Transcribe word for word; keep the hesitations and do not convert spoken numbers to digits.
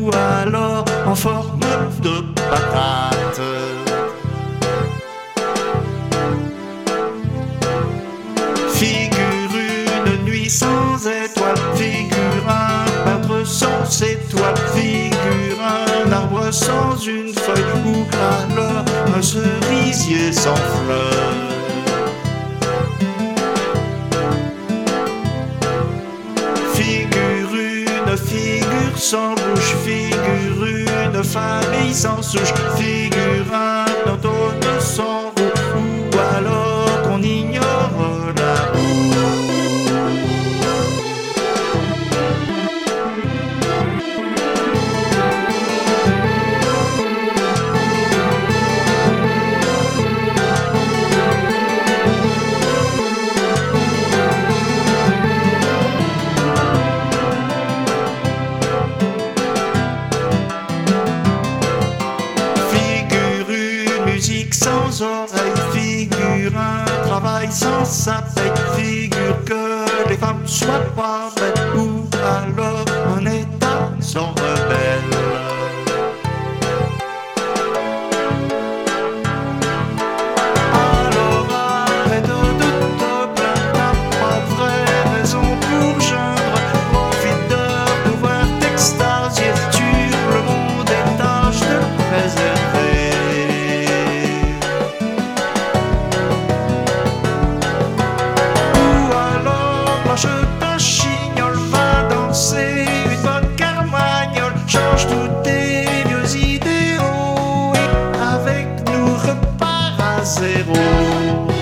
ou alors en forme de patate. Figure une nuit sans étoiles, figure un peintre sans étoiles, figure un arbre sans une feuille, ou alors un cerisier sans fleurs. Figure une figure sans bouche, figure une famille sans souche, figure un automne sans roue, ou alors qu'on ignore la roue. Musique sans oreille, figure un travail sans sa paye, figure que les femmes soient pas bêtes, ou alors un état sans rebelle. Alors arrête de te plaindre, t'as pas vraie raison pour geindre, profite de pouvoir t'extasier sur le monde et tâche de le préserver. Lâche ta chignole, va danser une bonne carmagnole, change tous tes vieux idéaux et avec nous repars à zéro.